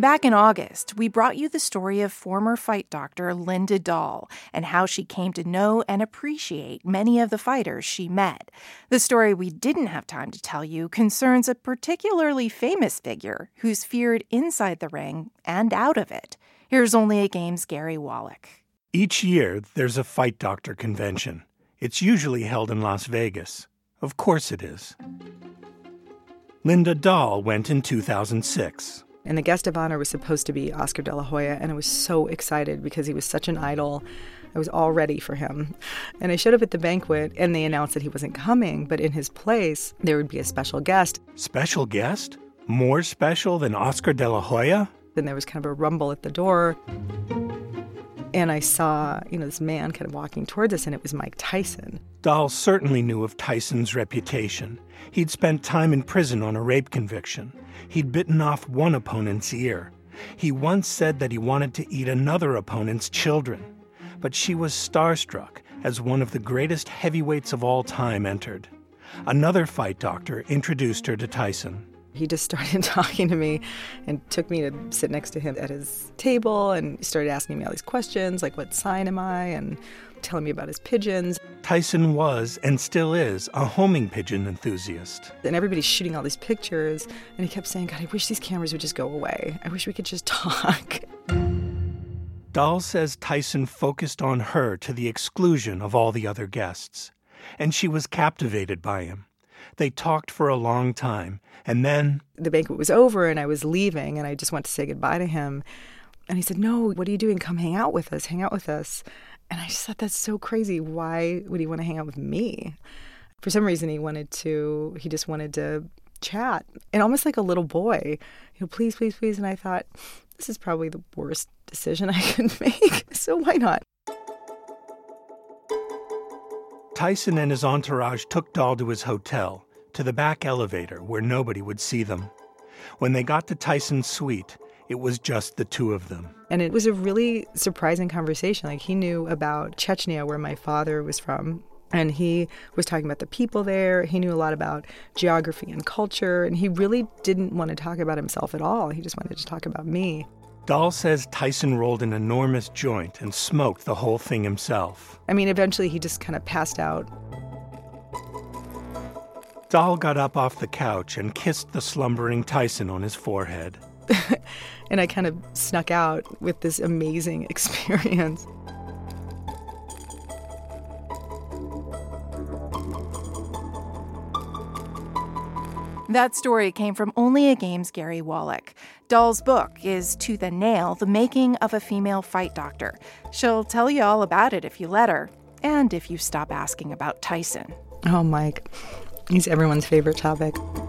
Back in August, we brought you the story of former fight doctor Linda Dahl and how she came to know and appreciate many of the fighters she met. The story we didn't have time to tell you concerns a particularly famous figure who's feared inside the ring and out of it. Here's Only a Game's Gary Wallach. Each year, there's a fight doctor convention. It's usually held in Las Vegas. Of course it is. Linda Dahl went in 2006. And the guest of honor was supposed to be Oscar De La Hoya, and I was so excited because he was such an idol. I was all ready for him. And I showed up at the banquet, and they announced that he wasn't coming, but in his place, there would be a special guest. Special guest? More special than Oscar De La Hoya? Then there was kind of a rumble at the door. And I saw, this man kind of walking towards us, and it was Mike Tyson. Dahl certainly knew of Tyson's reputation. He'd spent time in prison on a rape conviction. He'd bitten off one opponent's ear. He once said that he wanted to eat another opponent's children. But she was starstruck as one of the greatest heavyweights of all time entered. Another fight doctor introduced her to Tyson. He just started talking to me and took me to sit next to him at his table and started asking me all these questions, like what sign am I, and telling me about his pigeons. Tyson was, and still is, a homing pigeon enthusiast. And everybody's shooting all these pictures, and he kept saying, God, I wish these cameras would just go away. I wish we could just talk. Dahl says Tyson focused on her to the exclusion of all the other guests, and she was captivated by him. They talked for a long time, and then... The banquet was over, and I was leaving, and I just went to say goodbye to him. And he said, no, what are you doing? Come hang out with us, hang out with us. And I just thought, that's so crazy. Why would he want to hang out with me? For some reason, he just wanted to chat. And almost like a little boy, please, please, please. And I thought, this is probably the worst decision I could make, so why not? Tyson and his entourage took Dahl to his hotel, to the back elevator where nobody would see them. When they got to Tyson's suite, it was just the two of them. And it was a really surprising conversation. Like, he knew about Chechnya, where my father was from, and he was talking about the people there. He knew a lot about geography and culture, and he really didn't want to talk about himself at all. He just wanted to talk about me. Dahl says Tyson rolled an enormous joint and smoked the whole thing himself. I mean, eventually he just kind of passed out. Dahl got up off the couch and kissed the slumbering Tyson on his forehead. And I kind of snuck out with this amazing experience. That story came from Only a Game's Gary Wallach. Dahl's book is Tooth and Nail, The Making of a Female Fight Doctor. She'll tell you all about it if you let her, and if you stop asking about Tyson. Oh, Mike. He's everyone's favorite topic.